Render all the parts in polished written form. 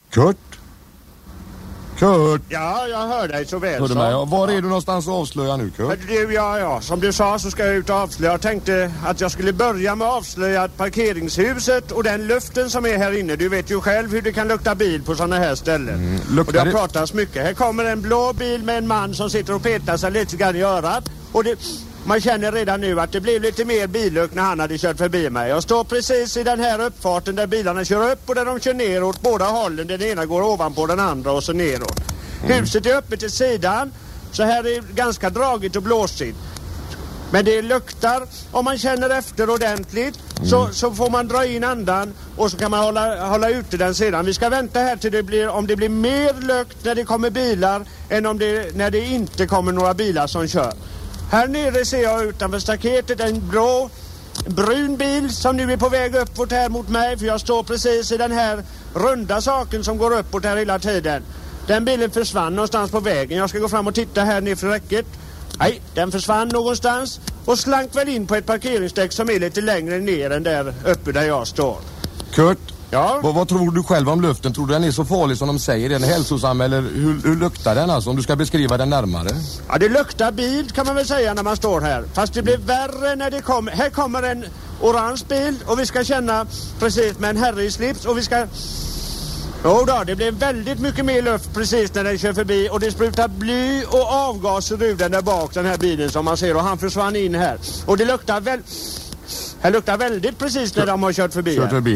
Kurt? Kurt? Ja, jag hör dig så väl. Hör du mig? Var är du någonstans att avslöja nu, Kurt? Du, ja. Som du sa så ska jag ut och avslöja. Jag tänkte att jag skulle börja med att avslöja parkeringshuset och den luften som är här inne. Du vet ju själv hur det kan lukta bil på sådana här ställen. Och det har pratats mycket. Här kommer en blå bil med en man som sitter och petar sig lite grann i örat. Och man känner redan nu att det blir lite mer billukt när han hade kört förbi mig. Jag står precis i den här uppfarten där bilarna kör upp och där de kör ner åt båda hållen. Den ena går ovanpå den andra och så neråt. Huset är uppe till sidan. Så här är ganska dragigt och blåsigt. Men det luktar, om man känner efter ordentligt så får man dra in andan och så kan man hålla ute den sedan. Vi ska vänta här till om det blir mer lukt när det kommer bilar än när det inte kommer några bilar som kör. Här nere ser jag utanför staketet en brun bil som nu är på väg uppåt här mot mig. För jag står precis i den här runda saken som går uppåt här hela tiden. Den bilen försvann någonstans på vägen. Jag ska gå fram och titta här ner för räcket. Nej, den försvann någonstans och slank väl in på ett parkeringsdäck som är lite längre ner än där uppe där jag står. Kurt? Ja? Vad tror du själv om luften? Tror du den är så farlig som de säger? Är den hälsosam eller hur luktar den alltså? Om du ska beskriva den närmare. Ja, det luktar bil kan man väl säga när man står här. Fast det blir värre när det kommer. Här kommer en orange bil och vi ska känna precis med en herre i slips och vi ska... det blir väldigt mycket mer luft precis när den kör förbi och det sprutar bly och avgaser ur den där bak, den här bilen som man ser, och han försvann in här. Och det luktar här luktar väldigt precis när de har kört förbi.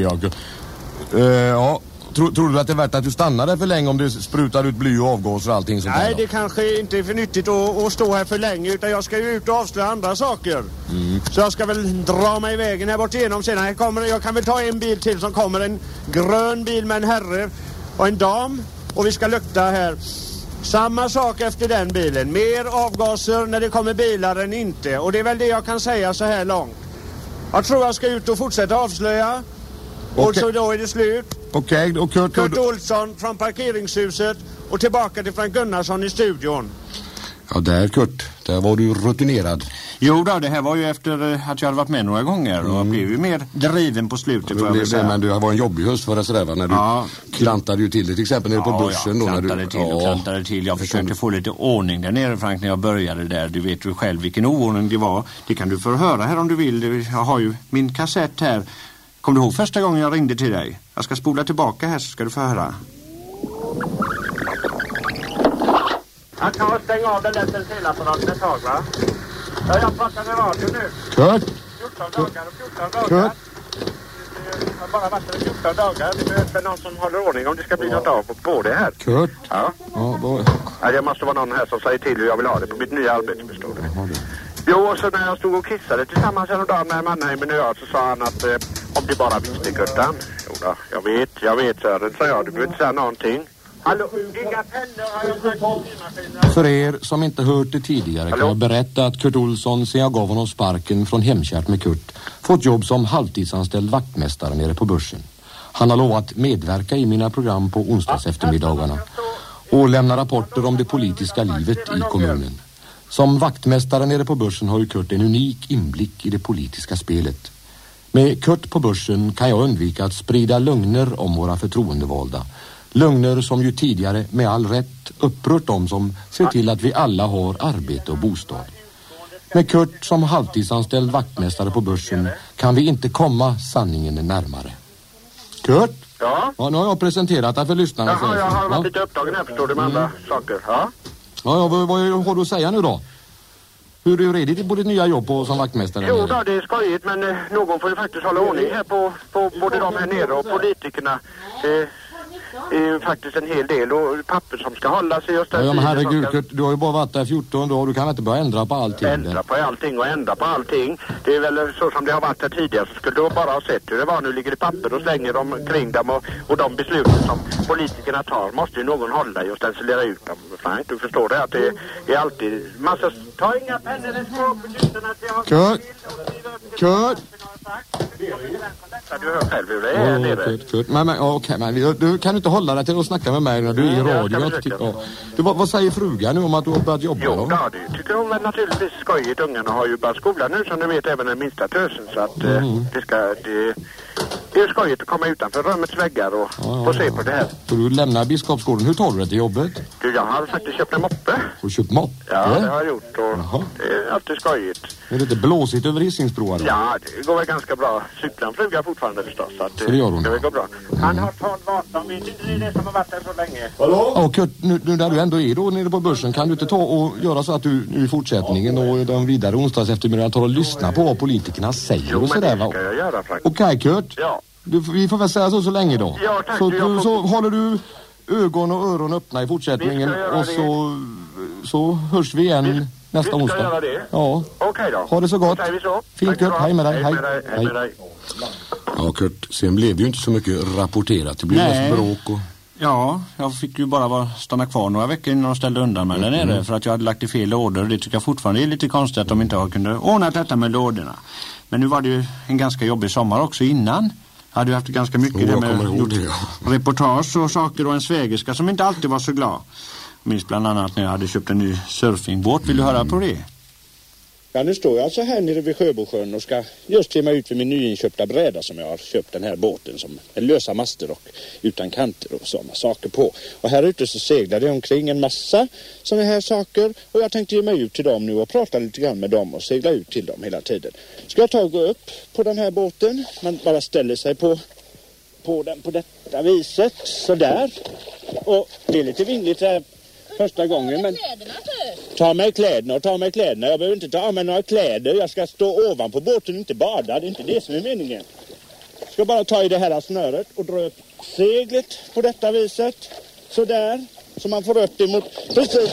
Tror du att det är värt att du stannar där för länge om det sprutar ut bly och avgaser och allting sånt? Nej, det kanske inte är för nyttigt att stå här för länge, utan jag ska ju ut och avslöja andra saker. Så jag ska väl dra mig i vägen här bort igenom sedan. Jag kan väl ta en bil till som kommer, en grön bil med en herre och en dam, och vi ska lukta här. Samma sak efter den bilen. Mer avgaser när det kommer bilar än inte. Och det är väl det jag kan säga så här långt. Jag tror jag ska ut och fortsätta avslöja. Och så då är det slut. Okej, och Kurt Olsson från parkeringshuset och tillbaka till Frank Gunnarsson i studion. Ja, Kurt, där var du rutinerad. Jo då, det här var ju efter att jag hade varit med några gånger och blev ju mer driven på slutet. Men du var en jobbig höst för det sådär, va? När du klantade ju till det, till exempel nere på bussen. Klantade till. Jag försökte få lite ordning där nere, Frank, när jag började där. Du vet ju själv vilken oordning det var. Det kan du få höra här om du vill. Jag har ju min kassett här. Kommer du ihåg första gången jag ringde till dig? Jag ska spola tillbaka här så ska du få höra. Han kan stänga av den där telefonapparaten ett tag, va? Ja, jag pratar med radio nu. Kurt? 14 dagar. Jag har bara varit där 14 dagar. Det behövs någon som håller ordning om det ska bli något av på det här. Kurt? Ja. Ja, det måste vara någon här som säger till hur jag vill ha det på mitt nya arbete, förstår du. Jo, och så när jag stod och kissade tillsammans en dag med Mannheimen och jag, så sa han att om du bara visste, Kurtan. Jo då, jag vet Sören, sa jag. Du behöver inte säga någonting. Hallå, inga pennor har jag sagt. För er som inte hört det tidigare kan jag berätta att Kurt Olsson, sen jag gav honom sparken från Hemkärt med Kurt, fått jobb som halvtidsanställd vaktmästare nere på börsen. Han har lovat medverka i mina program på onsdags eftermiddagarna och lämna rapporter om det politiska livet i kommunen. Som vaktmästare nere på börsen har ju Kurt en unik inblick i det politiska spelet. Med Kurt på börsen kan jag undvika att sprida lögner om våra förtroendevalda. Lögner som ju tidigare med all rätt upprört dem som ser till att vi alla har arbete och bostad. Med Kurt som halvtidsanställd vaktmästare på börsen kan vi inte komma sanningen närmare. Kurt? Ja, nu har jag presenterat det för lyssnarna. Jaha, jag har varit lite upptagen här, förstår du, med andra saker. Ja, vad har du att säga nu då? Hur är det på ditt nya jobb som vaktmästare? Jo då, det är skojigt, men någon får ju faktiskt hålla ordning här på både de här nere och politikerna. Det är ju faktiskt en hel del och papper som ska hålla sig just där. Ja, men herregud, Kurt, du har ju bara varit där 14 år, du kan inte börja ändra på allting. Ändra på allting. Det är väl så som det har varit här tidigare, så skulle du bara ha sett hur det var. Nu ligger det papper och slänger dem kring dem och de besluten som politikerna tar måste ju någon hålla i och stencilera ut dem. Frank, du förstår det att det är alltid massa... Ta inga pennor i skåpet utan att jag har... Kurt! Du hör själv hur det är nere. Kurt. Men du kan inte hålla dig till att snacka med mig när du är i radio. Vad säger frugan nu om att du har börjat jobba? Jo, det tycker hon väl naturligtvis skojigt. Ungarna har ju börjat skolan nu, som du vet, även den minsta tösen. Så att Det är skojigt att komma utanför rummets väggar och få se på det här. Så du lämnar Biskopsgården. Hur tar du det till jobbet? Du, jag har faktiskt köpt en moppe. Och köpt moppe? Ja, det har jag gjort och det är alltid skojigt. Är det inte blåsigt över Hisingsbroar då? Ja, det går väl ganska bra. Cyklan flyger fortfarande förstås. Så att, det gör hon. Det går bra. Han har 12 vapen. Vet inte det som har varit där så länge. Hallå? Ja, Kurt, nu där du ändå är då nere på börsen, kan du inte ta och göra så att du nu i fortsättningen och de vidare onsdags eftermiddag tar och lyssna på vad politikerna säger och sådär, va? Jo, men det ska jag göra faktiskt. Okej, Kurt. Ja. Vi får väl säga så länge då. Ja, tack. Så håller du ögon och öron öppna i fortsättningen och så hörs vi igen nästa onsdag. Vi ska göra det. Ja. Okej då. Ha det så gott. Fint, Kurt. Hej med dig. Hej med dig. Ja, Kurt, sen blev det ju inte så mycket rapporterat. Det blev mest bråk och... Ja, jag fick ju bara stanna kvar några veckor innan de ställde undan mig där nere för att jag hade lagt i fel lådor. Det tycker jag fortfarande är lite konstigt att de inte kunde ordna detta med lådorna. Men nu var det ju en ganska jobbig sommar också innan. Jag hade ju haft ganska mycket där med reportage och saker och en svägerska som inte alltid var så glad. Jag minns bland annat när jag hade köpt en ny surfingbåt. Vill du höra på det? Ja, nu står jag alltså här nere vid Sjöbosjön och ska just ge mig ut för min nyinköpta bräda som jag har köpt, den här båten som är lösa master och utan kanter och sådana saker på. Och här ute så seglar det omkring en massa sådana här saker och jag tänkte ge mig ut till dem nu och prata lite grann med dem och segla ut till dem hela tiden. Ska jag ta och gå upp på den här båten? Man bara ställer sig på den på detta viset, sådär. Och det är lite vingligt här första gången, men ta mig kläderna. Jag behöver inte ta av mig några kläder. Jag ska stå ovanpå båten och inte bada. Det är inte det som är meningen. Jag ska bara ta i det här snöret och dra upp seglet på detta viset. Så där. Så man får upp det mot... Precis.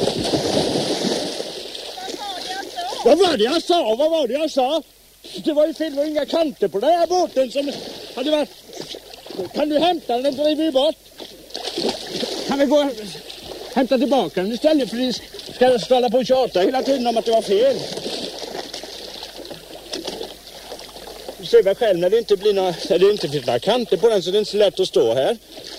Vad var det jag sa? Det var ju fel och inga kanter på den här båten som hade varit... Kan du hämta den och driva ju bort? Kan vi gå... Hämta tillbaka den istället för att ska ställa på och tjata hela tiden om att det var fel. Du ser väl själv när det inte blir finns några kanter på den så det är inte så lätt att stå här.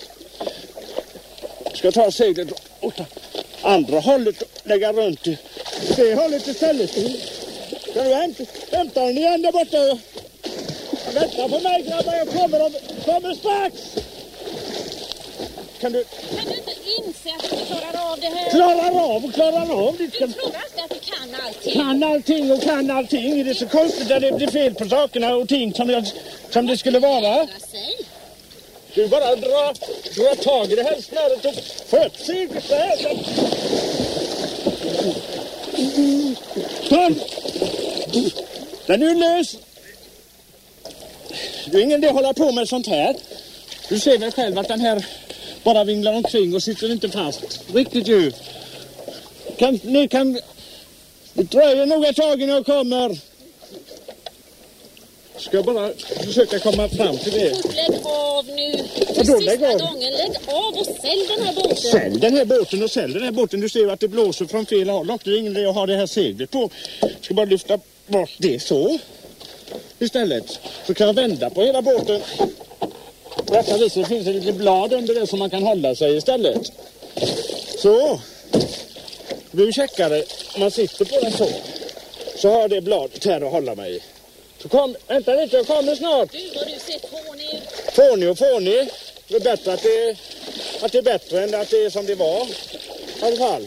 Jag ska ta seglet och ta andra hållet och lägga runt i det hållet istället. Ska du hämta den igen där borta? Vänta på mig grabbar, jag kommer strax! Kan du inte inse att du klarar av det här? Klarar av. Du tror alltid att du kan allting. Kan allting. Det är så konstigt att det blir fel på sakerna och ting som det skulle vara. Du bara dra tag i det här snöret och få upp seglet så här. Tom! Den är ju lös. Det är ingen idé att hålla på med sånt här. Du ser väl själv att den här bara vinglar omkring och sitter inte fast. Riktigt ju. Det dröjer nog ett tag innan jag kommer. Ska jag bara försöka komma fram till det. Lägg av nu. Sista gången, lägg av och sälj den här båten. Sälj den här båten. Du ser ju att det blåser från fel håll. Det är ingen idé att ha det här seglet på. Jag ska bara lyfta bort det så. Istället så kan jag vända på hela båten. På detta viset finns det lite blad under det som man kan hålla sig istället. Så. Det blir checkare. Om man sitter på den så har det bladet här att hålla mig i. Så vänta lite, jag kommer snart. Du, vad du ser Fånig. Det är bättre att det är bättre än att det är som det var. I alla fall.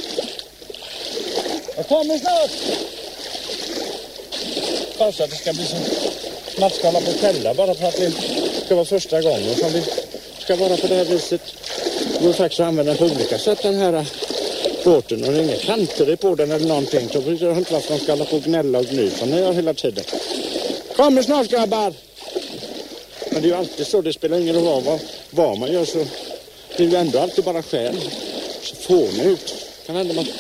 Jag kommer snart. Kanske att det ska bli så man ska hålla på och skälla bara för att det ska vara första gången som vi ska vara på det här viset. Det går faktiskt att använda på olika sätt den här båten. Och det är inga kanter på den eller någonting. Så jag har inte varför de ska hålla på och gnälla och gny som ni gör hela tiden. Kommer snart grabbar! Men det är ju alltid så, det spelar ingen roll vad man gör så det är ju ändå alltid bara skäl. Så får ni ut. Kan ändå man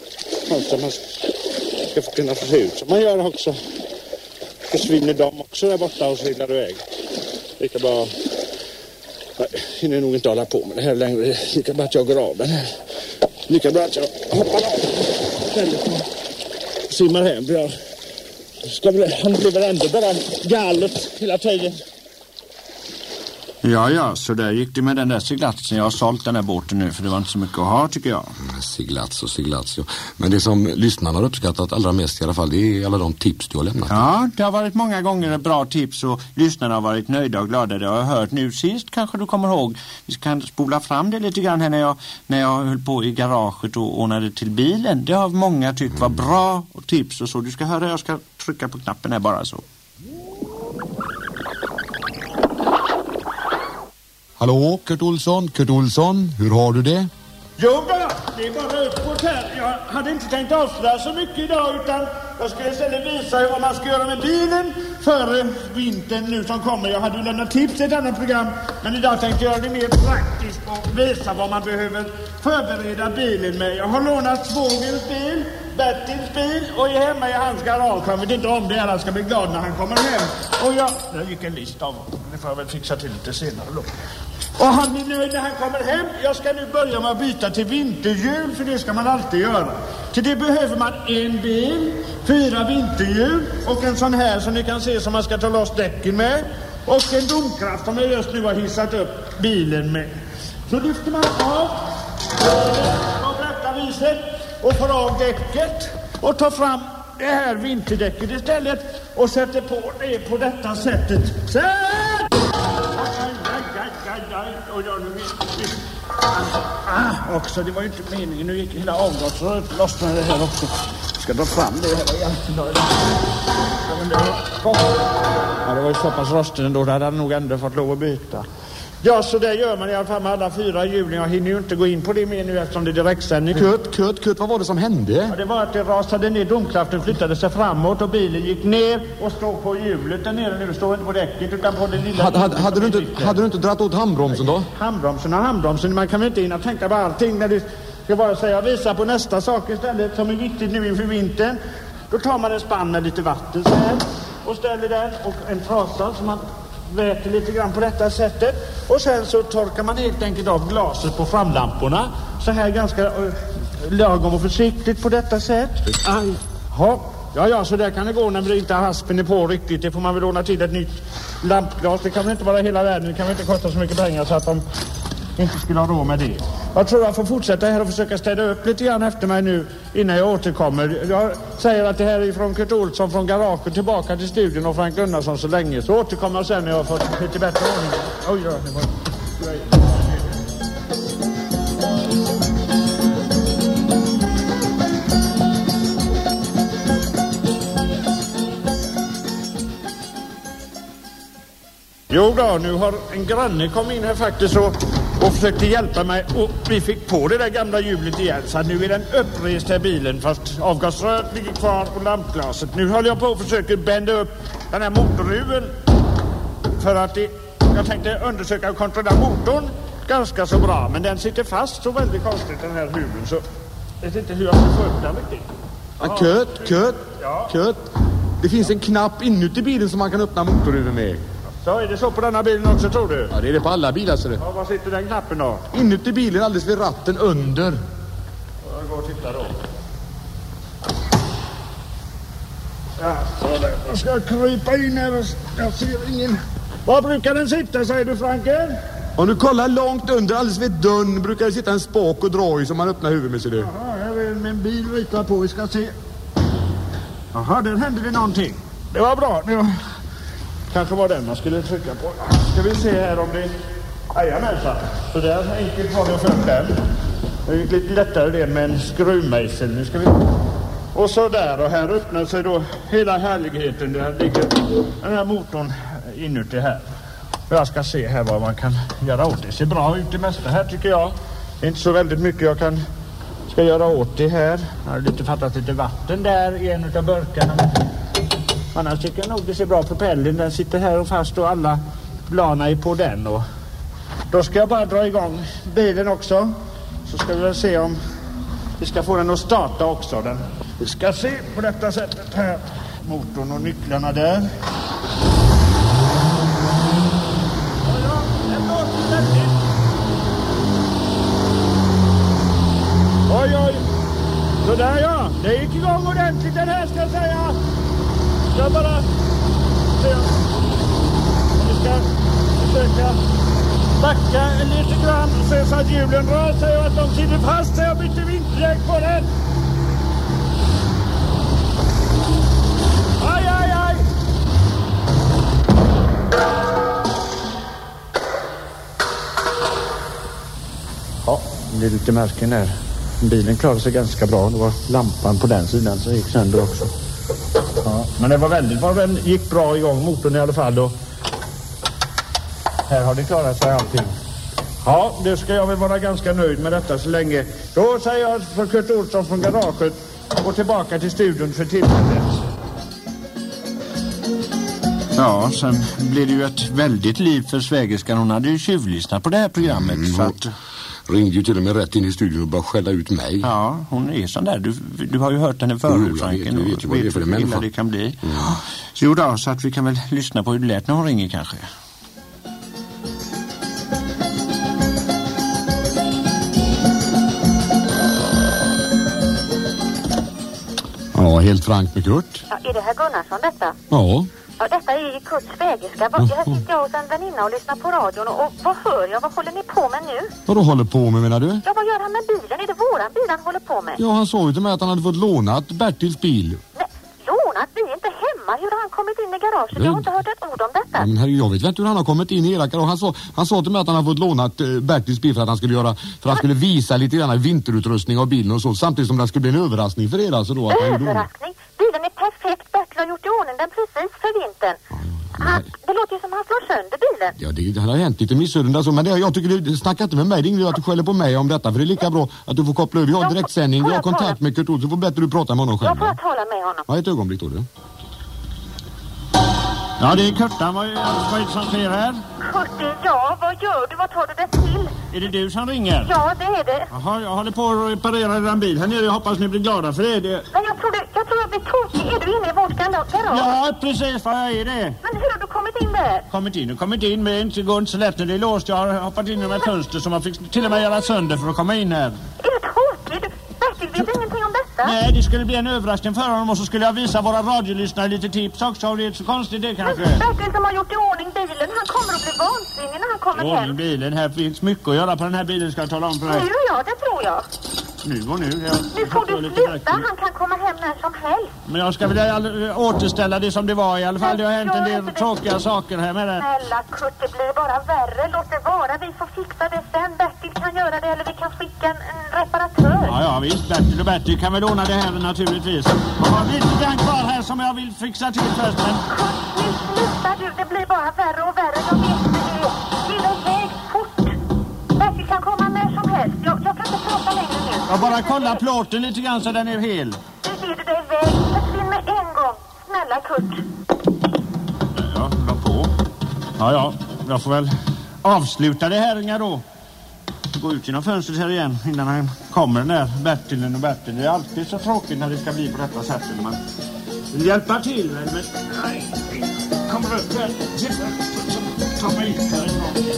ska få kunna få ut som man gör också. Försvinner de också där borta och seglar iväg. Lika bra. Jag hinner nog inte hålla på med det här längre. Lika bra att jag går av den här. Lika bra att jag hoppar av. Simmar hem. Han blir väl ändå bara galet hela tiden. Ja, så där gick det med den där seglatsen. Jag har sålt den här båten nu för det var inte så mycket att ha, tycker jag. Seglats. Ja. Men det som lyssnarna har uppskattat allra mest i alla fall, det är alla de tips du har lämnat. Ja, det har varit många gånger bra tips och lyssnarna har varit nöjda och glada. Det har jag hört nu sist, kanske du kommer ihåg. Vi kan spola fram det lite grann här när jag höll på i garaget och ordnade till bilen. Det har många tyckt var bra och tips och så. Du ska höra, jag ska trycka på knappen här bara så. Hallå, Kurt Olsson, hur har du det? Jo, det är bara uppåt här. Jag hade inte tänkt avslöja så mycket idag utan jag skulle istället visa vad man ska göra med bilen före vintern nu som kommer. Jag hade ju lämnat tips i ett annat program, men idag tänkte jag göra det mer praktiskt och visa vad man behöver förbereda bilen med. Jag har lånat svågerns bil, Bertils bil och är hemma i hans garage. Han vet inte om det, alla ska bli glad när han kommer hem. Och där gick en list av honom. Det får jag väl fixa till lite senare då. Och han är nöjd när han kommer hem. Jag ska nu börja med att byta till vinterhjul, för det ska man alltid göra. Till det behöver man en bil, 4 vinterhjul och en sån här som ni kan se som man ska ta loss däcken med. Och en domkraft som jag just nu har hissat upp bilen med. Så lyfter man av på detta viset och får av däcket och tar fram det här vinterdäcket istället och sätter på det på detta sättet. Också, det var ju inte meningen. Nu gick hela avgasröret lossnade det här också. Ska dra fram det här egentligen. Ja, det var ju så pass rosten ändå. Det hade han nog ändå fått lov att byta. Ja, så där gör man i alla fall med alla 4 hjulen. Jag hinner ju inte gå in på det mer nu eftersom det är direktsändning. Kurt, vad var det som hände? Ja, det var att det rasade ner, domkraften flyttade sig framåt och bilen gick ner och stod på hjulet där nere. Nu står inte på däcket utan på den lilla... Hade du inte dratt åt handbromsen då? Handbromsen. Man kan väl inte hinna tänka på allting när det ska bara säga visa på nästa sak istället som är viktigt nu inför vintern. Då tar man en spann med lite vatten så här och ställer där och en trasa som man väter lite grann på detta sättet och sen så torkar man helt enkelt av glaset på framlamporna så här ganska lagom och försiktigt på detta sätt. Ja, så där kan det gå när det inte haspen är på riktigt. Det får man väl ordna till ett nytt lampglas. Det kan väl inte vara hela världen, det kan väl inte kosta så mycket pengar så att de inte skulle ha råd med det. Jag tror jag får fortsätta här och försöka städa upp lite grann efter mig nu innan jag återkommer. Jag säger att det här är från Kurt Olsson från garaget tillbaka till studion och Frank Gunnarsson så länge. Så återkommer jag sen när jag har fått lite bättre ordning. Oj, det var... Jo då, nu har en granne kommit in här faktiskt och försökte hjälpa mig och vi fick på det där gamla hjulet igen så nu är den upprest här bilen fast avgasröret ligger kvar på lampglaset. Nu håller jag på och försöker bända upp den här motorhuven för att jag tänkte undersöka och kontrollera motorn ganska så bra men den sitter fast så väldigt konstigt den här huven så jag vet inte hur jag ska få upp den riktigt. Kurt, det finns en knapp inuti bilen som man kan öppna motorhuven med. Så är det så på denna bilen också, tror du? Ja, det är det på alla bilar, så det. Ja, var sitter den knappen då? Inuti bilen, alldeles vid ratten, under. Jag går och tittar då. Ja, så där. Jag ska krypa in här och jag ser ingen... Var brukar den sitta, säger du, Franken? Om du kollar långt under, alldeles vid dörren, brukar det sitta en spak och dra i som man öppnar huvudet med, ser du. Jaha, här är med en bil ritar på, vi ska se. Jaha, där hände det någonting. Det var bra, det var... Kanske var den man skulle trycka på. Ska vi se här om det... Jajamensan. Så där enkelt har jag fört den. Det är lite lättare det med en skruvmejsel. Nu ska vi... Och så där. Och här öppnar sig då hela härligheten. Där ligger den här motorn inuti här. Jag ska se här vad man kan göra åt det. Det ser bra ut det mesta här tycker jag. Det är inte så väldigt mycket jag ska göra åt det här. Jag har lite fattat lite vatten där i en av burkarna. Annars tycker jag nog det ser bra. Propellen den sitter här och fast och alla blanar är på den och då ska jag bara dra igång bilen också så ska vi väl se om vi ska få den att starta också. Vi ska se på detta sättet här motorn och nycklarna där. Oj, så där ja, det gick igång ordentligt den här ska jag säga. Jag bara se om vi ska försöka backa lite grann och se så att hjulen rör sig och att de sitter fast så jag byter vinterdäck på den. Aj, aj, aj! Ja, det är lite märken där. Bilen klarade sig ganska bra. Det var lampan på den sidan som gick sönder också. Ja, men det var gick bra igång motorn i alla fall då. Här har det klarat sig allting. Ja, det ska jag väl vara ganska nöjd med detta så länge. Då säger jag för Kurt Olsson från garaget och tillbaka till studion för tillfället. Ja, sen blev det ju ett väldigt liv för svägerskan. Hon hade ju tjuvlyssnat på det här programmet. Så att... ringde ju till och med rätt in i studion och bara skälla ut mig. Ja, hon är sån där. Du har ju hört henne förut, Franken. Du vet ju vad det är för en människa. Det kan bli. Så då, så att vi kan väl lyssna på hur det lät när hon ringer kanske. Ja, helt frankt med Kurt. Ja, är det herr Gunnarsson detta? Ja. Ja, detta är Kurts svägerska. Här sitter jag hos en väninna och lyssnar på radion och vad hör jag? Vad håller ni på med nu? Vad du håller på med, menar du? Ja, vad gör han med bilen? Är det våran bil han håller på med? Ja, han sa ju till mig att han hade fått lånat Bertils bil. Nej, lånat? Vi är inte hemma. Hur har han kommit in i garaget? Jag har inte hört ett ord om detta. Ja, men herre, jag vet inte hur han har kommit in i era garage. Han sa till mig att han har fått lånat Bertils bil för att han skulle visa lite grann vinterutrustning av bilen och så. Samtidigt som det skulle bli en överraskning för er. Alltså då, att överraskning? Bilen är perfekt. Bertil har gjort i ordning den precis för vintern. Det låter ju som han slår sönder bilen. Ja, det har hänt lite missöden där så. Men jag tycker du snackar inte med mig. Det är ingen att du skäller på mig om detta. För det är lika bra att du får koppla över. Jag har direktsändning. Jag har kontakt med Kurt Olsson. Så får bättre du prata med honom själv. Jag får tala med honom. Ja, ett ögonblick då du. Ja, det är Kurtan. Vad är det som sker här? Kurti, ja, vad gör du? Vad tar du det till? Är det du som ringer? Ja, det är det. Jaha, jag håller på att reparera den bil här nere. Jag hoppas ni blir glada för det. Men jag tror jag blir tokig. Är du inne i vårt garage? Ja, precis vad jag är det. Men hur har du kommit in där? Kommit in, men det går inte så lätt när det är låst. Jag har hoppat in i de här fönster som man fick till och med göra sönder för att komma in här. Är du tokig? Bertil vet ingenting om detta. Nej, det skulle bli en överraskning för honom och så skulle jag visa våra radiolyssnare lite tips också. Det är så konstigt det kanske. Men Bertil som har gjort i ordning bilen, han kommer att bli vansinnig när han kommer hem. Bilen, här finns mycket att göra på den här bilen, ska jag tala om för dig. Ja, det tror jag. Nu får du sluta, han kan komma hem när som helst. Men jag ska väl återställa det som det var i alla fall. Det har hänt en del tråkiga saker här med det. Snälla Kurt, det blir bara värre. Låt det vara, vi får fixa det sen. Bertil kan göra det eller vi kan skicka en reparatör. Ja visst, Bertil kan väl ordna det här naturligtvis. Jag har lite grann kvar här som jag vill fixa till först. Men... Kurt, nu slutar du, det blir bara värre och värre. Jag vet inte det. Ge dig iväg fort. Bertil kan komma när som helst. Jag kan inte prata längre nu. Jag bara kolla plåten lite grann så den är hel. Nu ger du dig iväg. Försvinn med en gång. Snälla Kurt. Ja, la på. Ja, jag får väl avsluta det här inga då. Gå ut genom fönstret här igen innan han kommer den där Bertil. Det är alltid så tråkigt när det ska bli på detta sättet. Man vill hjälpa till, men nej, kommer upp här. Ta mig ut härifrån.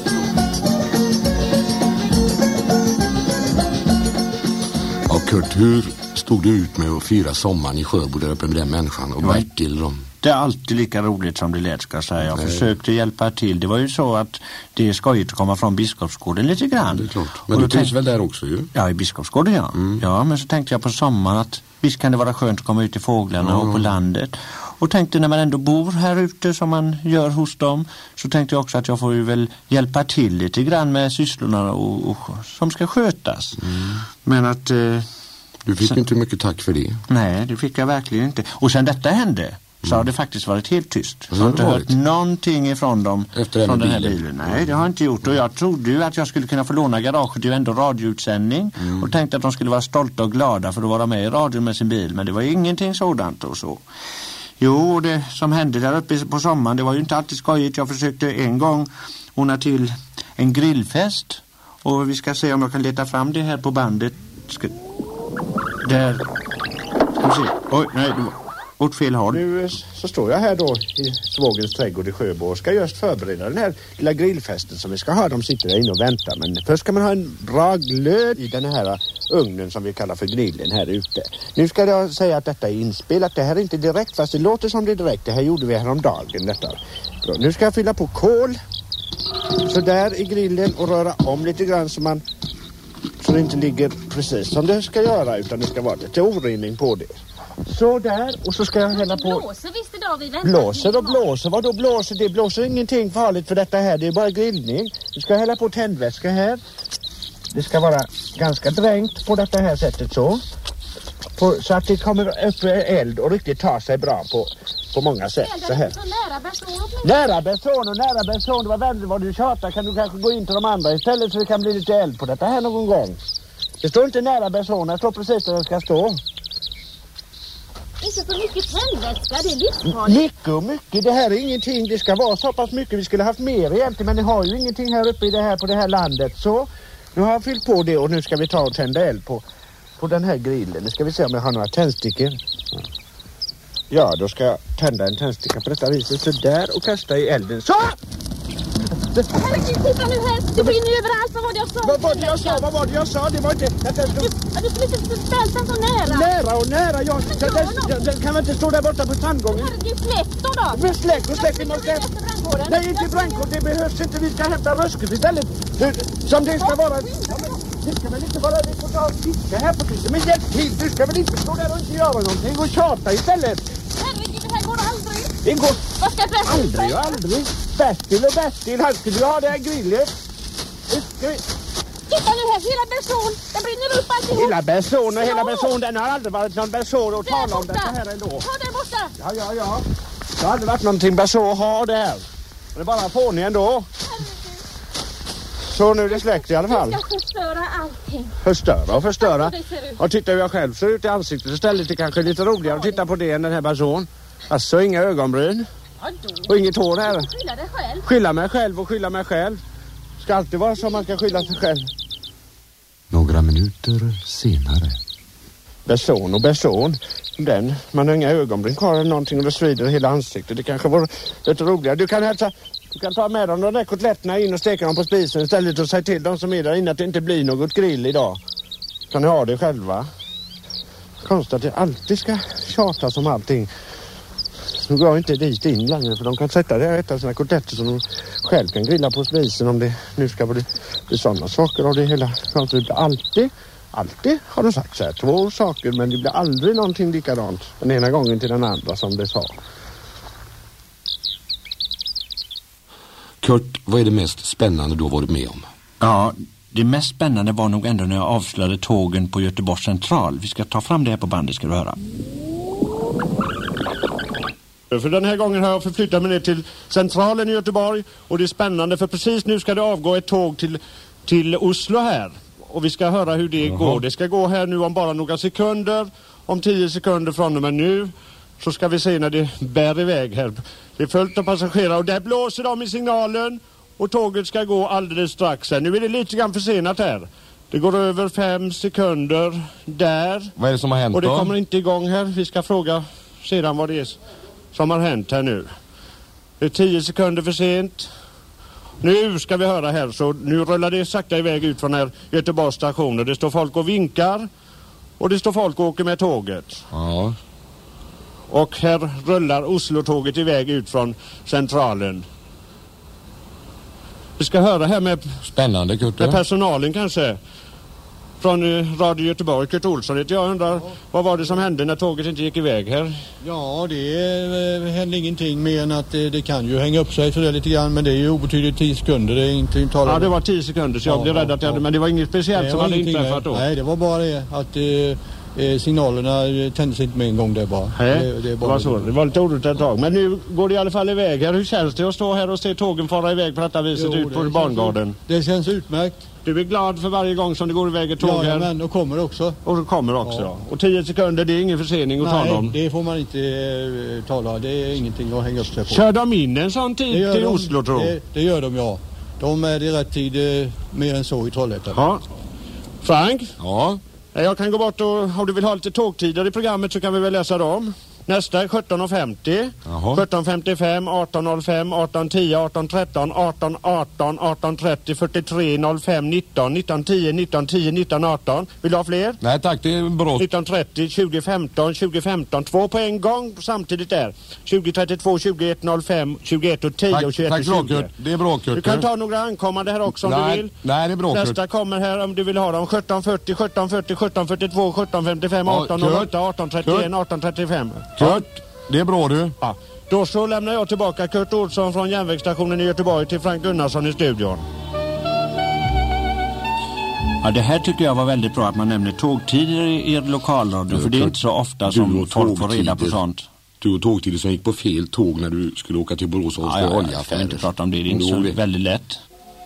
Ja, Kurt, hur stod du ut med att fira sommaren i Sjöbo där uppe med den människan och Bertil och Det är alltid lika roligt som det lät, ska jag säga. Jag försökte hjälpa till. Det var ju så att det är skojigt att komma från Biskopsgården lite grann. Det är klart. Men du trivs väl där också ju? Ja, i Biskopsgården, ja. Ja, men så tänkte jag på sommaren att visst kan det vara skönt att komma ut i fåglarna och på landet. Och tänkte när man ändå bor här ute som man gör hos dem, så tänkte jag också att jag får ju väl hjälpa till lite grann med sysslorna och som ska skötas. Men att... du fick inte mycket tack för det. Nej, det fick jag verkligen inte. Och sen detta hände så har det faktiskt varit helt tyst. Jag har inte hört någonting ifrån dem från den här bilen. Nej, det har jag inte gjort. Och jag trodde ju att jag skulle kunna få låna garaget. Det är ju ändå radioutsändning. Och tänkte att de skulle vara stolta och glada för att vara med i radion med sin bil. Men det var ingenting sådant och så. Jo, det som hände där uppe på sommaren, det var ju inte alltid skojigt. Jag försökte en gång ordna till en grillfest. Och vi ska se om jag kan leta fram det här på bandet. Där. Ska vi se. Oj, nej, det var åt fel håll. Nu så står jag här då i svågens trädgård i Sjöbo och ska just förbereda den här lilla grillfesten som vi ska ha. De sitter där inne och väntar. Men först ska man ha en bra glöd i den här ugnen som vi kallar för grillen här ute. Nu ska jag säga att detta är inspelat. Det här är inte direkt, fast det låter som det är direkt. Det här gjorde vi häromdagen detta. Bra. Nu ska jag fylla på kol. så där i grillen och röra om lite grann så det inte ligger precis som det ska göra, utan det ska vara lite orinning på det. Så där, och så ska jag hälla på. Blåser visst idag, vi väntar. Blåser och blåser, vadå blåser? Det blåser ingenting farligt för detta här, det är bara grillning. Du ska hälla på tändvätska här. Det ska vara ganska dränkt på detta här sättet så att det kommer upp eld och riktigt tar sig bra på många sätt. Så här. Nära benson, det var vänligt vad du tjatar. Kan du kanske gå in till de andra istället så det kan bli lite eld på detta här någon gång. Det står inte nära benson, det står precis där det ska stå. Inte så mycket tändvätska, det är livsfarligt. Mycket, det här är ingenting. Det ska vara så pass mycket, vi skulle haft mer egentligen, men ni har ju ingenting här uppe på det här landet. Så nu har jag fyllt på det och nu ska vi ta och tända eld på den här grillen. Nu ska vi se om jag har några tändstickor. Ja, då ska jag tända en tändsticka på detta viset så där och kasta i elden. Så! Herregud, titta nu här. Det brinner överallt. Vad var det jag sa? Vad var det jag sa? Det var inte... Du skulle inte ställt den så nära. Nära. Den kan väl inte stå där borta på strandgången? Herregud, släck då. Men släck. Vi måste... Nej, inte brandkår. Det behövs inte. Vi ska hämta rösket istället. Som det ska vara... Det ska väl inte vara... Vi får ta och fiska här på krisen. Men hjälp till. Du ska väl inte stå där och inte göra någonting och tjata istället. Herregud, det här går aldrig. Det går... Vad ska jag Aldrig. Bertil, han skulle ju ha det här grillet. Titta nu här, hela benson. Den brinner upp alltihop. Hela benson, den har aldrig varit någon benson att tala om detta här ändå. Ta den borta. Ja. Det har aldrig varit någonting benson att ha det här. Det är bara fånig ändå. Så nu är det släckt i alla fall. Jag ska förstöra allting. Förstöra. Och titta hur jag själv ser ut i ansiktet istället. Det kanske är lite roligare att titta på det än den här benson. Alltså inga ögonbryn. Och inget hår här. Skylla dig själv. Skylla mig själv. Ska alltid vara så man kan skylla sig själv. Några minuter senare. Benson. Man har inga ögonbryn kvar eller någonting och det svider hela ansiktet. Det kanske var lite roligare. Du kan ta med dem de där kotletterna in och steka dem på spisen istället och säga till dem som är där inne att det inte blir något grill idag. Kan ni ha det själva? Konstigt att det alltid ska tjata som allting. Nu går jag inte dit in längre för de kan sätta det och äta sina kotletter som de själv kan grilla på spisen om det nu ska bli sådana saker av det hela. Kanske det blir alltid har de sagt så här, 2 saker men det blir aldrig någonting likadant den ena gången till den andra som det sa. Kurt, vad är det mest spännande du har varit med om? Ja, det mest spännande var nog ändå när jag avslöjade tågen på Göteborgs central. Vi ska ta fram det här på bandet, ska du höra. För den här gången har jag förflyttat mig ner till centralen i Göteborg och det är spännande för precis nu ska det avgå ett tåg till Oslo här. Och vi ska höra hur det går. Det ska gå här nu om bara några sekunder. Om 10 sekunder från och med nu så ska vi se när det bär iväg här. Det är fullt av passagerare och där blåser de i signalen och tåget ska gå alldeles strax här. Nu är det lite grann försenat här. Det går över 5 sekunder där. Vad är det som har hänt och det då? kommer inte igång här. Vi ska fråga sedan vad det är som har hänt här nu. Det är 10 sekunder för sent. Nu ska vi höra här, så nu rullar det sakta iväg ut från här Göteborgs station. Det står folk och vinkar och det står folk och åker med tåget. Ja. Och här rullar Oslo-tåget iväg ut från centralen. Vi ska höra här med... Spännande, Kurt. Med personalen kanske. Från Radio Göteborg, Kurt Olsson. Jag undrar, vad var det som hände när tåget inte gick iväg här? Ja, det hände ingenting mer än att det kan ju hänga upp sig för det lite grann. Men det är ju obetydligt 10 sekunder. Det är inte talat. Ja, det var 10 sekunder så jag blev rädd att jag hade, men det var inget speciellt som hade inträffat då. Nej, det var bara det att signalerna tändes inte med en gång där bara. Nej, det var så. Det var lite oroligt ett tag. Men nu går det i alla fall iväg här. Hur känns det att stå här och se tågen fara iväg på detta viset ut på barngården? Det känns utmärkt. Du är glad för varje gång som det går iväg ett tåg här? Ja, men och kommer också. Och kommer också, ja. Och 10 sekunder, det är ingen försening att tala om? Nej, det får man inte tala. Det är ingenting att hänga upp sig på. Kör de in en sån tid till Oslo, tror jag? Det gör de, ja. De är i rätt tid mer än så i Trollhättan. Ja. Frank? Ja? Jag kan gå bort och om du vill ha lite tågtider i programmet så kan vi väl läsa dem. Nästa är 17.50. 17.55, 18.05, 18.10, 18.13, 18.18, 18.30, 43.05, 19, 19.10, 19.10, 19.18. Vill du ha fler? Nej tack, det är bra. 19.30, 20.15, 20.15. 2 på en gång samtidigt där. 20.32, 21.05, 21.10 och 21.20. Tack bra Kurt, det är bra Kurt. Du kan ta några ankommande här också om du vill. Nej, det är bra Kurt. Nästa kommer här om du vill ha dem. 17.40, 17.40, 17.42, 17.55, 18.08, 18.31, 18.35. Kurt, det är bra du. Ja. Då så lämnar jag tillbaka Kurt Olsson från järnvägsstationen i Göteborg till Frank Gunnarsson i studion. Ja, det här tycker jag var väldigt bra att man nämner tågtider i lokalradio, för det är inte så ofta som folk får reda på sånt. Du och tågtider som gick på fel tåg när du skulle åka till Borås och olja. Jag kan inte prata om det, det är inte så väldigt lätt.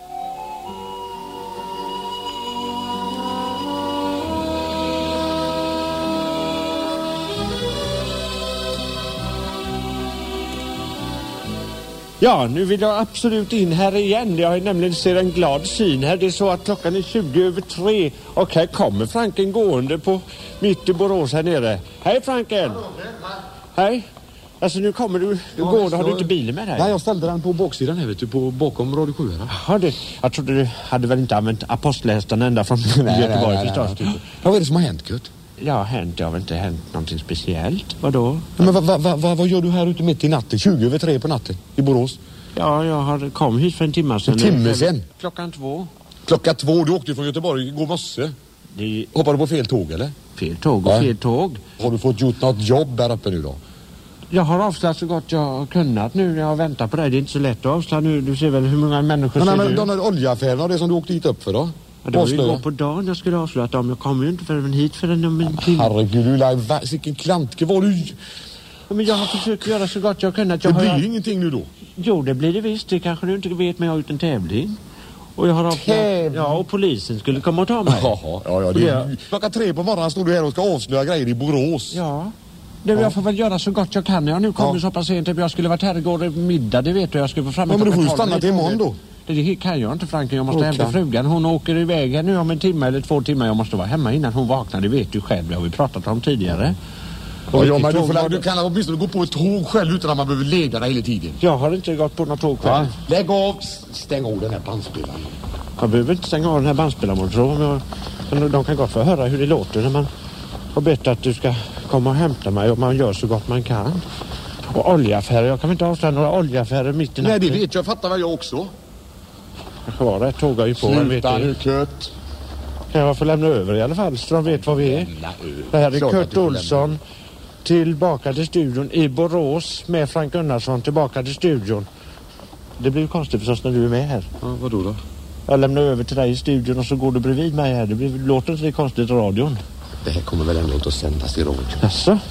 Ja, nu vill jag absolut in här igen. Jag nämligen ser en glad syn här. Det är så att klockan är 20:03 och här kommer Franken gående på mitt i Borås här nere. Hej Franken! Hej! Alltså nu kommer du gående, har du inte bilen med dig? Nej, jag ställde den på baksidan här vet du, bakom Radio 7 här. Ja, jag trodde du hade väl inte använt apostelhästan ända från Göteborg förstås. Ja, vad är det som har hänt Kurt? Ja, det har väl inte hänt någonting speciellt. Vadå? Men vad gör du här ute mitt i natten? 20:03 på natten i Borås? Ja, jag kom hit för en timme sedan. En timme sedan? Klockan 2. Klockan 2? Du åkte från Göteborg igår morse. Hoppade du på fel tåg eller? Fel tåg och fel tåg. Har du fått gjort något jobb här uppe nu då? Jag har avslöjat så gott jag har kunnat nu när jag väntar på dig. Det är inte så lätt att avslöja nu. Du ser väl hur många människor ser du? Men de här oljeaffärerna, det som du åkte hit upp för då? Ja, det var ju igår på dagen jag skulle avslöja dem. Jag kommer ju inte förrän hit förrän om en timme. Herregud, du lär vilken klantke var du? Ja, men jag har försökt göra så gott jag kunnat. Det blir ingenting nu då? Jo, det blir det visst. Det kanske du inte vet, men jag har gjort en tävling. Och jag har avslöjat... Ja, och polisen skulle komma och ta mig. Ja. Klockan 3 på morgonen stod du här och ska avslöja grejer i Borås. Ja. Jag får väl göra så gott jag kan. Jag nu kommer så pass sent. Jag skulle varit här igår middag, det vet du. Jag skulle få fram men du får ju stanna till imorgon då. Det kan jag inte, Franken. Jag måste hämta frugan. Hon åker iväg här nu om en timme eller 2 timmar. Jag måste vara hemma innan hon vaknar. Det vet du själv. Det har vi pratat om tidigare. Men du kan åtminstone gå på ett tåg själv utan att man behöver leda dig hela tiden. Jag har inte gått på något tåg själv. Lägg av, stäng av den här bandspelaren. Jag behöver inte stänga av den här bandspelaren. Men de kan gott få höra hur det låter när man har bett att du ska komma och hämta mig. Och man gör så gott man kan. Och oljeaffärer. Jag kan inte avslöja några oljeaffärer mitt i natten. Nej, det vet jag. Fattar väl jag också. Kanske var det. Tågar ju på. Sluta nu, Kurt. Kan jag få lämna över i alla fall så de vet vad vi är. Det här är Kurt Olsson tillbaka till studion i Borås med Frank Gunnarsson tillbaka till studion. Det blir ju konstigt förstås när du är med här. Ja, vadå då? Jag lämnar över till dig i studion och så går du bredvid mig här. Låter inte det konstigt i radion? Det här kommer väl ändå att sändas i radio. Jaså?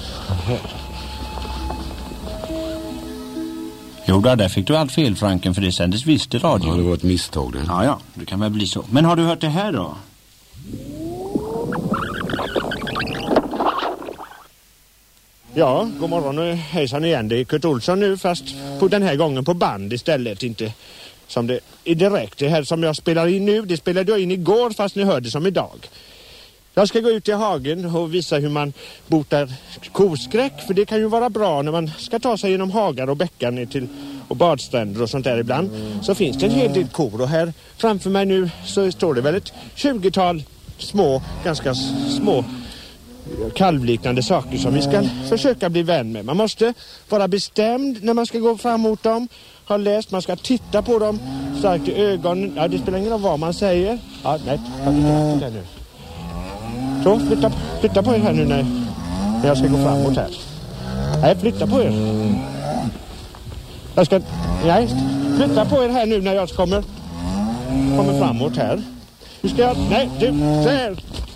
Jo, där fick du allt fel, Franken, för det sändes visst i radio. Ja, det var ett misstag det. Ja, det kan väl bli så. Men har du hört det här då? Ja, god morgon och hejsan igen. Det är Kurt Olsson nu, fast på den här gången på band istället. Inte som det är direkt. Det här som jag spelar in nu, det spelade jag in igår fast ni hörde som idag. Jag ska gå ut i hagen och visa hur man botar koskräck. För det kan ju vara bra när man ska ta sig genom hagar och bäckar ner till och badstränder och sånt där ibland. Så finns det en hel del kor. Och här framför mig nu så står det väl ett 20-tal ganska små kalvliknande saker som vi ska försöka bli vän med. Man måste vara bestämd när man ska gå fram mot dem. Har läst, man ska titta på dem starkt i ögonen. Ja, det spelar ingen roll vad man säger. Ja, nej, jag tittar nu. Så, flytta på er här nu när jag ska gå framåt här. Nej, flytta på er. Flytta på er här nu när jag kommer framåt här. Hur ska jag... Nej, du, där!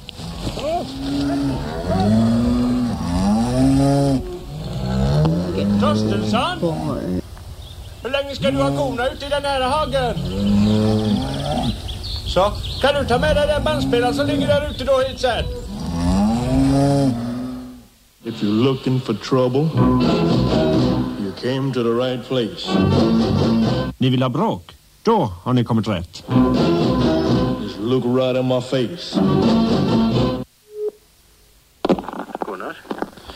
Torstensson! Hur länge ska du ha korna ute i den här hagen? Så, kan du ta med dig den bandspelaren som ligger där ute då hit sen? If you're looking for trouble, you came to the right place. Ni vill ha bråk? Då har ni kommit rätt. Just look right in my face. Gunnar?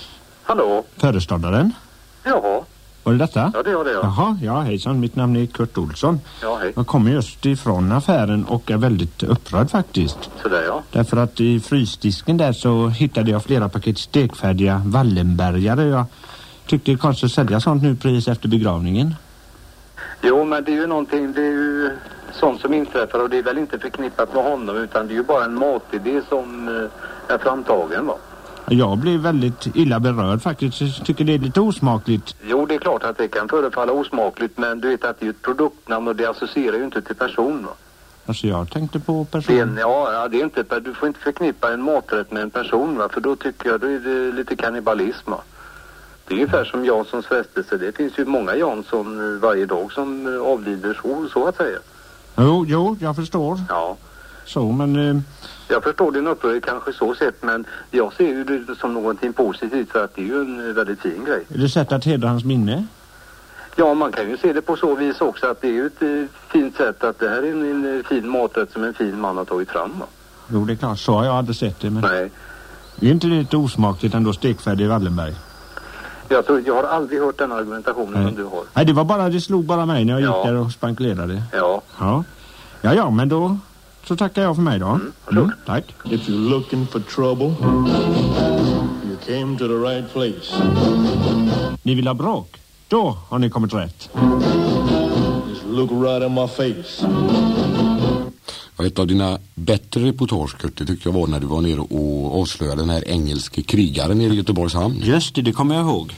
Hallå? Föreståndaren? Jaha. Var det detta? Ja, det var det, ja. Jaha, ja, hejsan. Mitt namn är Kurt Olsson. Ja, hej. Jag kommer just ifrån affären och är väldigt upprörd faktiskt. Så där, ja. Därför att i frysdisken där så hittade jag flera paket stekfärdiga Wallenbergare. Jag tyckte det är konstigt att sälja sånt nu precis efter begravningen. Jo, men det är ju någonting, det är ju sånt som inträffar och det är väl inte förknippat med honom utan det är ju bara en matidé som är framtagen, va? Jag blev väldigt illa berörd faktiskt. Jag tycker det är lite osmakligt. Jo, det är klart att det kan förefalla osmakligt, men du vet att det är ett produktnamn och det associerar ju inte till person, va? Alltså jag tänkte på person. Det är inte, du får inte förknippa en maträtt med en person, va? För då tycker jag då är det lite kannibalism, va? Det är ungefär som Janssons frestelse. Det finns ju många Jansson varje dag som avlider så att säga. Jo, jag förstår. Ja. Så, men... Jag förstår din upprörd kanske så sett, men jag ser ju det som någonting positivt för att det är ju en väldigt fin grej. Är det sätt att hedra hans minne? Ja, man kan ju se det på så vis också att det är ju ett fint sätt att det här är en fin maträtt som en fin man har tagit fram. Va? Jo, det är klart. Så har jag aldrig sett det, men... Nej. Det är inte lite osmakligt ändå stekfärdig Wallenberg? Jag har aldrig hört den argumentationen som du har. Nej, det slog bara mig när jag gick där och spanklerade. Ja, men då så tackar jag för mig då. Tack. If you're looking for trouble, you came to the right place. Ni vill ha bråk? Då har ni kommit rätt. Just look right in my face. Ett av dina bättre reportage, Kurt, det tycker jag var när du var nere och avslöjade den här engelske krigaren nere i Göteborgs hamn. Just det kommer jag ihåg.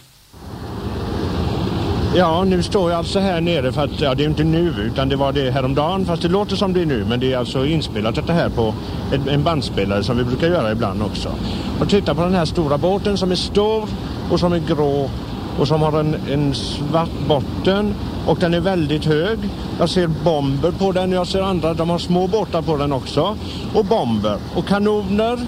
Ja, nu står jag alltså här nere för att, det är inte nu utan det var det häromdagen, fast det låter som det är nu, men det är alltså inspelat detta här på en bandspelare som vi brukar göra ibland också. Och titta på den här stora båten som är stor och som är grå och som har en svart botten och den är väldigt hög. Jag ser bomber på den, jag ser andra, de har små båtar på den också. Och bomber och kanoner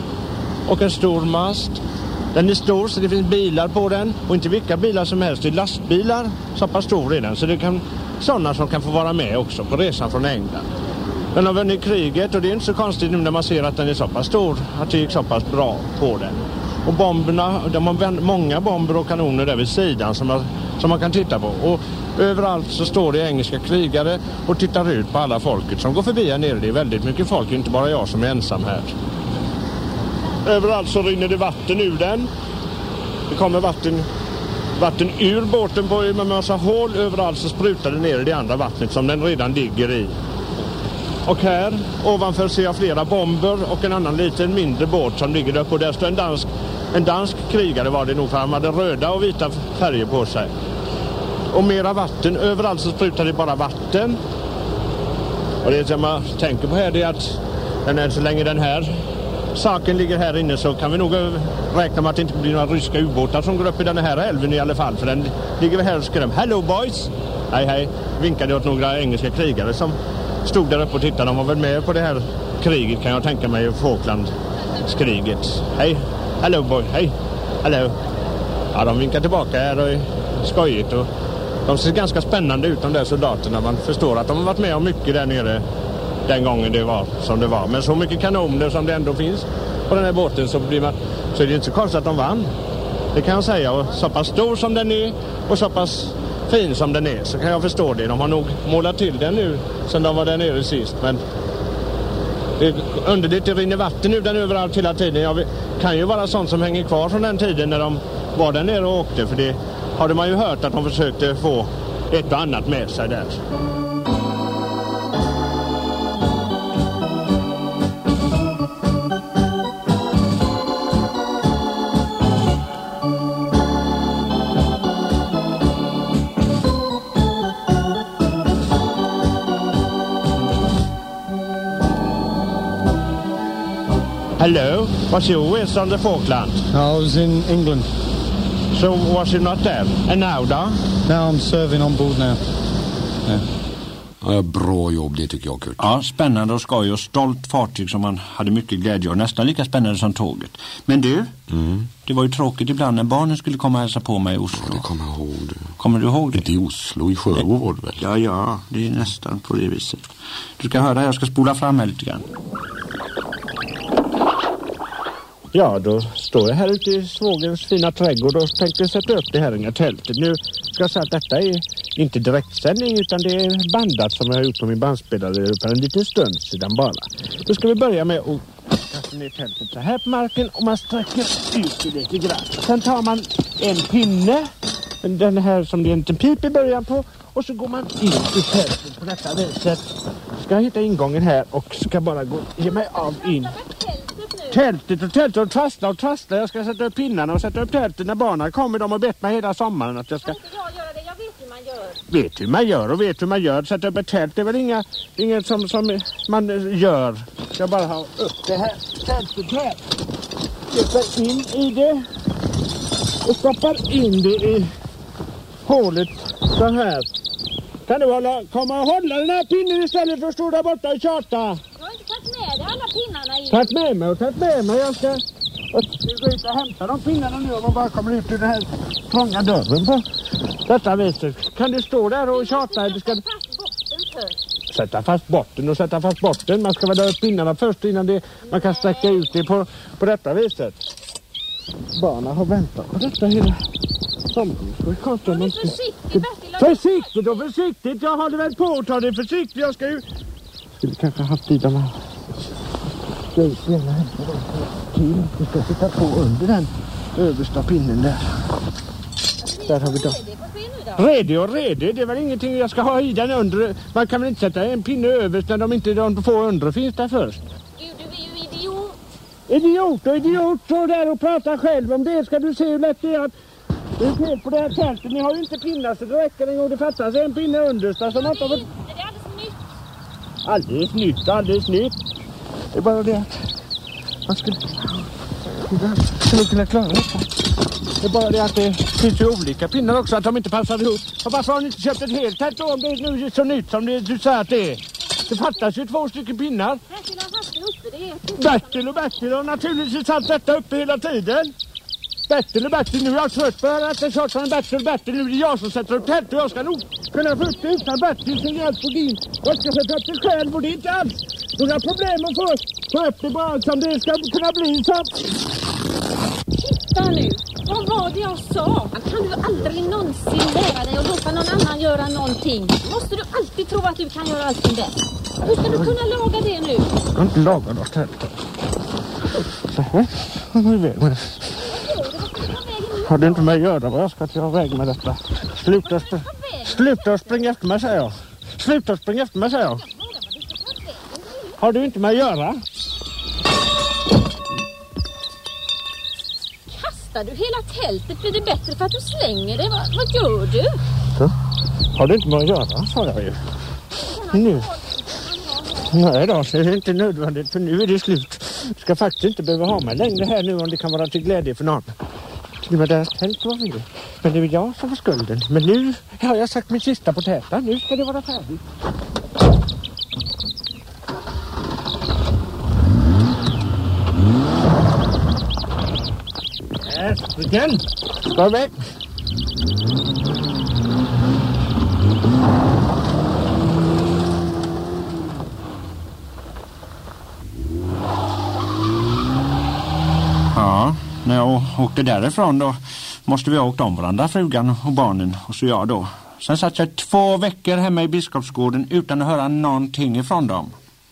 och en stor mast. Den är stor så det finns bilar på den och inte vilka bilar som helst, det är lastbilar så pass stor är den. Så det kan sådana som kan få vara med också på resan från England. Den har vunnit kriget och det är inte så konstigt nu när man ser att den är så pass stor, att det gick så pass bra på den. Och bomberna, de har många bomber och kanoner där vid sidan som man kan titta på. Och överallt så står det engelska krigare och tittar ut på alla folket som går förbi här nere. Det är väldigt mycket folk, inte bara jag som är ensam här. Överallt så rinner det vatten ur den. Det kommer vatten ur båten med en massa hål. Överallt så sprutar det ner i det andra vattnet som den redan ligger i. Och här ovanför ser jag flera bomber och en annan liten mindre båt som ligger där på. Där står en dansk krigare var det nog, för han hade röda och vita färger på sig. Och mera vatten. Överallt så sprutar det bara vatten. Och det som man tänker på här är att så länge den här saken ligger här inne så kan vi nog räkna med att det inte blir några ryska ubåtar som går upp i den här älven i alla fall. För den ligger väl här och skräm. Hello boys! Hej, vinkade åt några engelska krigare som stod där uppe och tittade. De var väl med på det här kriget kan jag tänka mig, Falklandskriget. Hej, hello boy, hej, hello. Ja, de vinkar tillbaka här och är skojigt och de ser ganska spännande ut de där soldaterna. Man förstår att de har varit med om mycket där nere den gången det var som det var. Men så mycket kanoner som det ändå finns på den här båten så är det inte så konstigt att de vann. Det kan jag säga. Och så pass stor som den är och så pass fin som den är så kan jag förstå det. De har nog målat till den nu sen de var där nere sist. Men det är underligt, det rinner vatten ur den överallt hela tiden. Det kan ju vara sånt som hänger kvar från den tiden när de var där nere och åkte. För det hade man ju hört att de försökte få ett och annat med sig där. Hello, was you with on the Falkland? No, I was in England. So was you not there? And now, though? Now I'm serving on board now. Yeah. Ja, bra jobb, det tycker jag, Kurt. Ja, spännande och skoj och stolt fartyg som man hade mycket glädje av. Nästan lika spännande som tåget. Men du, det var ju tråkigt ibland när barnen skulle komma och hälsa på mig i Oslo. Ja, det kommer jag ihåg det. Kommer du ihåg det? Inte i Oslo, i Sjöbo var det väl? Ja, det är nästan på det viset. Du ska höra, jag ska spola fram här lite grann. Ja, då står jag här ute i svågens fina trädgård och tänkte sätta upp det här inga tältet. Nu ska jag säga att detta är inte direktsändning utan det är bandat som jag har gjort på min bandspelare för en liten stund sedan bara. Då ska vi börja med att kasta ner tältet så här på marken och man sträcker ut det lite grann. Sen tar man en pinne, den här som det är en liten pip i början på, och så går man in i tältet på detta viset. Ska jag hitta ingången här och ska bara ge mig av in. Tältet och trassla. Jag ska sätta upp pinnarna och sätta upp tältet när barnen kommer. De har bett mig hela sommaren att jag ska... Kan inte jag göra det? Jag vet hur man gör. Vet hur man gör. Sätta upp ett tält, det är väl inget som man gör. Jag bara ha upp det här tältet här. Sätter in i det. Och stoppar in det i hålet så här. Kan du komma och hålla den här pinnen istället för att stå där borta och tjata? Jag har inte tagit med dig alla pinnarna i. Tagit med mig. Jag ska gå ut och hämta de pinnarna nu om man bara kommer ut ur den här trånga dörren på detta viset. Kan du stå där och tjata? Du ska sätta fast botten först. Sätta fast botten. Man ska väl ha upp pinnarna först innan man kan sträcka ut det på detta viset. Barnen har väntat på detta hela sommaren. Försiktigt. Jag hade väl på att ta det försiktigt. Jag skulle kanske haft i de här. Vi ska sitta på under den översta pinnen där. Där har vi då. Redig. Det är väl ingenting jag ska ha i den under. Man kan väl inte sätta en pinne överst när de få under finns där först. Du är ju Idiot. Så där och prata själv om det. Ska du se hur lätt det är att det är fel på det här tältet. Ni har ju inte pinnar så det räcker en gång. Det fattas en pinne underst. Alltså, det är alldeles nytt. Det är bara det att man skulle kunna klara detta. Det är bara det att det finns ju olika pinnar också, att de inte passar ihop. Och varför har ni inte köpt ett helt tält om det nu är så nytt som du säger att det är? Det fattas ju 2 stycken pinnar. Bertil och naturligtvis allt detta uppe hela tiden. Bertil, nu är jag trött på att jag kört från Bertil. Nu är det jag som sätter upp tält och jag ska nog kunna få upp det utan Bertil som hjälp på din. Jag ska sätta upp det själv och det är inte alls några problem att få upp det bara som det ska kunna bli. Så. Titta nu, vad var det jag sa? Kan du aldrig någonsin lära dig och låta någon annan göra någonting? Måste du alltid tro att du kan göra allting bäst? Hur ska du kunna laga det nu? Jag kan inte laga något tält. Så här, vad är väg med det? Har du inte med att göra vad jag ska ta väg med detta? Sluta springa efter mig, säger jag. Har du inte med att göra? Kastar du hela tältet blir det bättre för att du slänger det. Vad gör du? Så. Har du inte med att göra, sa jag ju. Nu. Nej då, så är det inte nödvändigt för nu är det slut. Du ska faktiskt inte behöva ha mig längre här nu om det kan vara till glädje för någon. Det var deras tält var det. Men det är jag som var skulden. Men nu har jag sagt min sista på täta. Nu ska det vara färdigt. Ästriken! Gå väck! Ja, när jag åkte därifrån då måste vi ha åkt om varandra, frugan och barnen och så jag då. Sen satt jag 2 veckor hemma i Biskopsgården utan att höra någonting ifrån dem.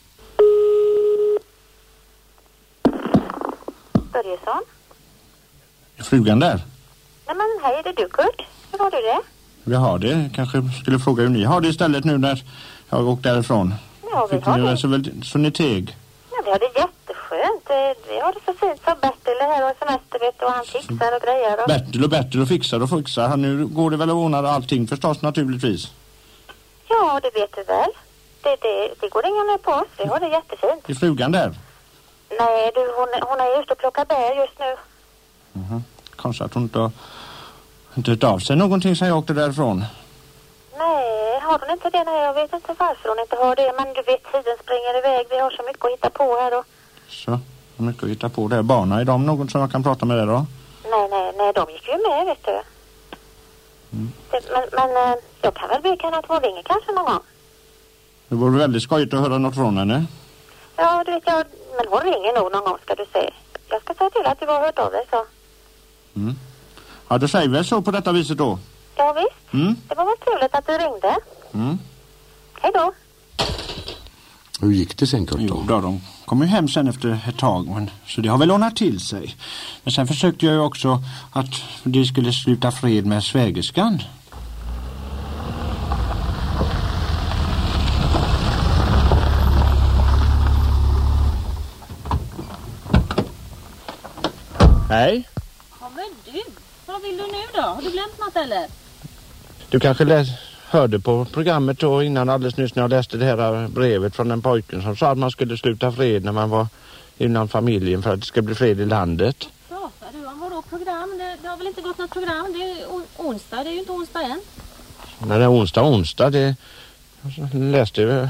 Börjesson? Är frugan där? Nej men hej, är det du Kurt? Hur var du det? Vi har det. Kanske skulle fråga hur ni har det istället nu när jag har åkt därifrån. Ja, vi har det. Så ni teg? Ja, vi har det jätteskönt. Vi har det så fint så Bertil är här och semester vet och han fixar och grejer. Och... Bertil och fixar. Nu går det väl att ordna allting förstås naturligtvis. Ja, det vet du väl. Det går inga ner på oss. Vi har det jättefint. Är frugan där? Nej, du, hon är ute och plockar bär just nu. Kanske att hon inte hört av sig någonting sen jag åkte därifrån. Nej, har hon inte det? Nej, jag vet inte varför hon inte har det. Men du vet, tiden springer iväg. Vi har så mycket att hitta på här. Och... Så, mycket att hitta på där. Barna, är de någon som jag kan prata med där då? Nej, de gick ju med, vet du. Men jag kan väl be henne att hon ringer kanske någon gång. Det vore väldigt skojigt att höra något från henne. Ja, det vet jag. Men hon ringer nog någon gång, ska du se. Jag ska säga till att du har hört av dig så. Mm. Ja, då säger vi så på detta viset då. Ja visst. Det var väl trevligt att du ringde. Hej då. Hur gick det sen, Kurt? Jo då, de kom ju hem sen efter ett tag. Så det har väl ordnat till sig. Men sen försökte jag ju också att det skulle sluta fred med svägerskan. Hej. Kommer du? Vad vill du nu då? Har du glömt något eller? Du kanske hörde på programmet då innan alldeles nyss när jag läste det här brevet från den pojken som sa att man skulle sluta fred när man var inom familjen för att det ska bli fred i landet. Pratar du om vadå program? Det har väl inte gått något program? Det är onsdag, det är ju inte onsdag än. Nej, det är onsdag. Det läste jag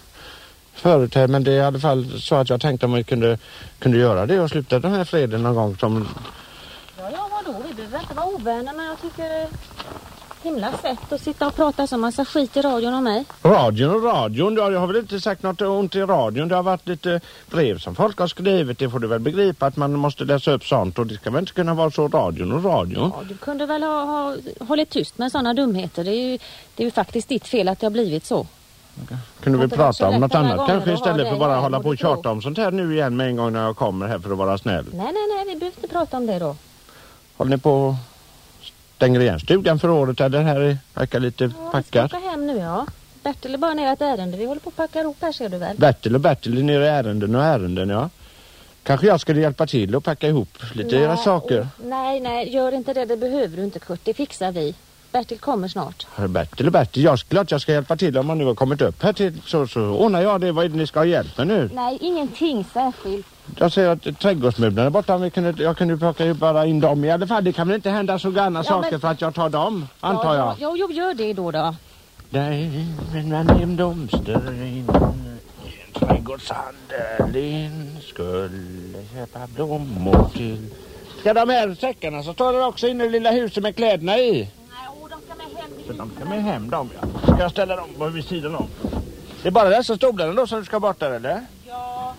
förut här, men det är i alla fall så att jag tänkte om vi kunde göra det och sluta den här freden någon gång som... Ja, vadå? Vi behöver inte vara ovänner, men jag tycker det är himla sätt att sitta och prata så massa skit i radion om mig. Radion, jag har väl inte sagt något ont i radion. Det har varit lite brev som folk har skrivit. Det får du väl begripa att man måste läsa upp sånt och det ska väl inte kunna vara så radion. Ja, du kunde väl ha hållit tyst med sådana dumheter. Det är ju faktiskt ditt fel att det har blivit så. Kunde vi prata om något annat kanske istället för bara hålla på och tjata om sånt här nu igen med en gång när jag kommer här för att vara snäll? Nej, vi behöver inte prata om det då. Håller ni på stänger igen stugan för året eller här verkar lite packat? Jag ska åka hem nu, ja. Bertil är bara nere ett ärende. Vi håller på att packa ihop här, ser du väl? Bertil är nere i ärenden, ja. Kanske jag skulle hjälpa till och packa ihop lite saker. Nej, gör inte det. Det behöver du inte, Kurt. Det fixar vi. Bertil kommer snart. Bertil, jag ska hjälpa till om man nu har kommit upp här till så ordnar jag det. Vad är det ni ska ha hjälp med nu? Nej, ingenting särskilt. Jag säger att trädgårdsmöblerna borta, jag kunde plocka ju bara in dem i alla fall. Det kan väl inte hända så granna saker för att jag tar dem, antar jag. Jo, gör det då. Nej, men man är en domster in en trädgårdshandel skulle köpa blommor till. Ska de här säckarna så står det också inne i det lilla huset med kläderna i? Nej, de ska med hem. Så de ska med hem dem, ja. Ska jag ställa dem på vid sidan om? Det är bara dessa stolarna då som du ska bort där, eller? Ja.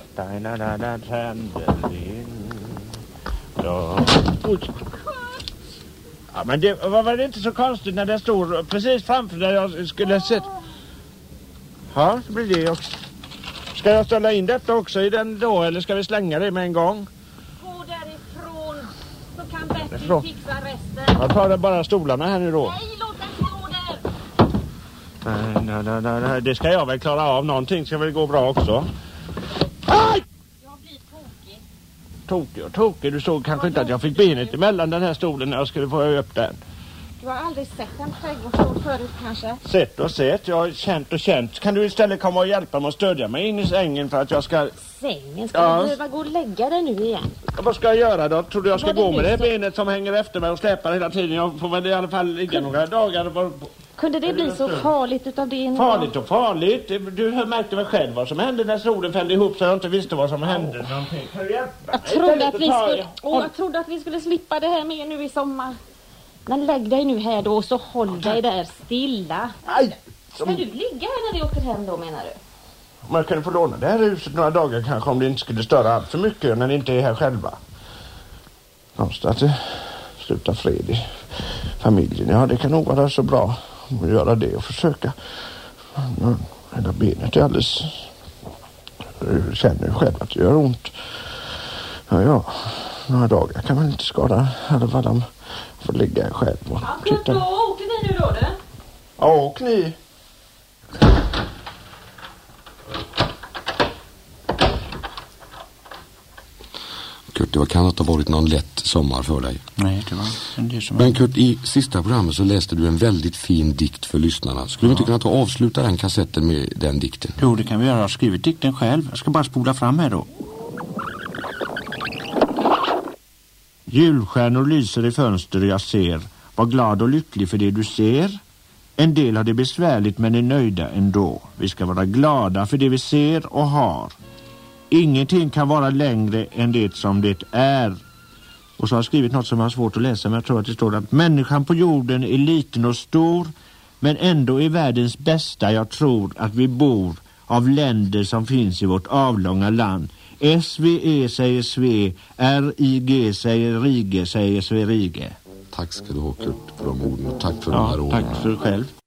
Ja, men det var det inte så konstigt när det stod precis framför där jag skulle sett. Ja, så blir det också. Ska jag ställa in detta också i den då, eller ska vi slänga det med en gång? Gå därifrån, så kan Bertil fixa resten. Jag tar bara stolarna här nu då. Nej, låt den stå där. Nej, det ska jag väl klara av. Någonting ska väl gå bra också. Aj! Jag blir Tokig. Du såg kanske inte att jag fick benet emellan den här stolen när jag skulle få upp den. Du har aldrig sett en trädgårdsstol förut kanske? Sett. Jag har känt. Kan du istället komma och hjälpa mig att stödja mig in i sängen för att jag ska... Sängen? Ska du behöva gå och lägga dig nu igen? Ja, vad ska jag göra då? Tror du jag ska gå med det benet som hänger efter mig och släpar hela tiden? Jag får väl i alla fall ligga några dagar. Kunde det bli så farligt utav det? Farligt? Du märkte väl själv vad som hände när solen fällde ihop så jag inte visste vad som hände. Jag trodde att vi skulle slippa det här med nu i sommar. Men lägg dig nu här då och så håll dig där stilla. Ska du ligga här när vi åker hem då, menar du? Man kan få låna det här huset några dagar kanske om det inte skulle störa allt för mycket när ni inte är här själva. Någonstans sluta fred i familjen. Ja, det kan nog vara så bra att göra det och försöka. Hela benet är alldeles... Du känner ju själv att det gör ont. Ja, några dagar kan man inte skada. I alla fall de får ligga själv och titta. Då åker vi nu då, du? Ja, åk ni. Kurt, det kan inte ha varit någon lätt sommar för dig. Nej, det var en del som... Men Kurt, i sista programmet så läste du en väldigt fin dikt för lyssnarna. Skulle vi inte kunna avsluta den kassetten med den dikten? Jo, det kan vi göra. Jag har skrivit dikten själv. Jag ska bara spola fram här då. Julstjärnor lyser i fönster jag ser. Var glad och lycklig för det du ser. En del har det besvärligt men är nöjda ändå. Vi ska vara glada för det vi ser och har. Ingenting kan vara längre än det som det är. Och så har jag skrivit något som jag har svårt att läsa, men jag tror att det står att människan på jorden är liten och stor, men ändå är världens bästa. Jag tror att vi bor av länder som finns i vårt avlånga land. SVE säger Sve, RIG säger Rige, säger Sverige. Tack ska du ha, Kurt, för de orden och tack för de här åren. Tack för själv.